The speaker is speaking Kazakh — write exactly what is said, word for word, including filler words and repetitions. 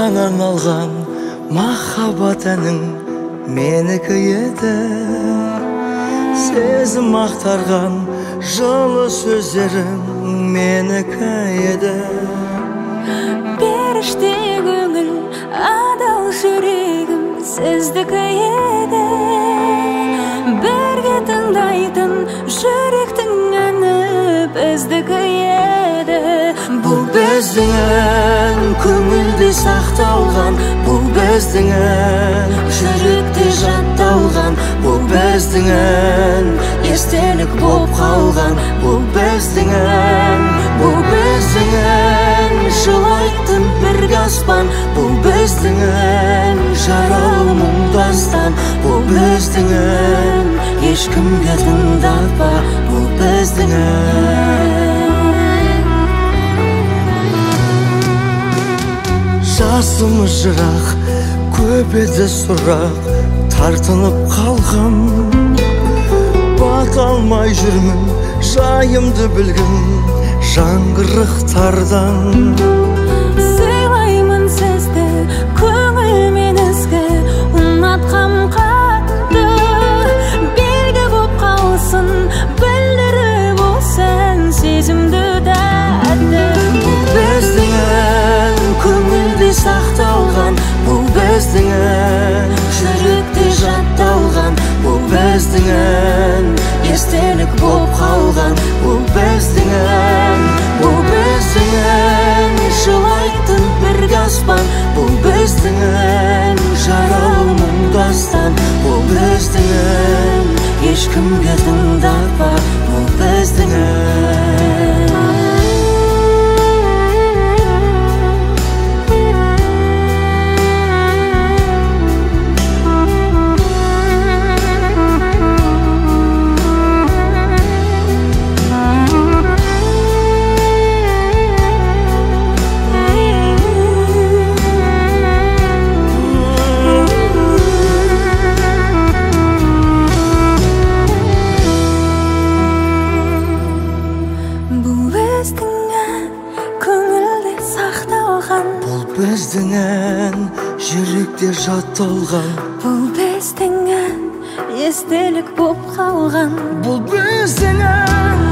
саған арналған махаббат әнің менікі еді. Сезім ақтарған жылы сөздерің менікі еді. Періште көңіл, адал жүрегім сіздікі еді. Бірге тыңдайтын жүректің әні біздікі еді. Бұл біздің ән көңілде сақталған, бұл біздің ән жүректе жатталған, бұл біздің ән естелік боп қалған, бұл біздің ән, бұл біздің ән жылайтын бірге аспан, бұл біздің ән жаралы мұңдастан, бұл біздің ән ешкімге тыңдатпа, бұл біздің ән. Жасымыз жырақ, көп еді сұрақ, тартынып қалғам. Бата алмай жүрмін, жайымды білгін жаңғырықтардан. Сыйлаймын сізді, көңілмен ізгі, ұнатқам қатты. Белгі боп қалсын, білдіріп болсын сезімді дәтті. Бұл біздің ән көңілде сақталған, бұл біздің ән жүректе жатталған, бұл біздің ән естелік боп қалған, бұл біздің ән, бұл біздің ән жылайтын бірге аспан, бұл біздің ән жаралы мұңдастан, бұл біздің ән ешкімге тыңдатпа, бұл біздің ән. Бұл біздің ән жүректе жатталған, бұл біздің ән естелік боп қалған, бұл біздің ән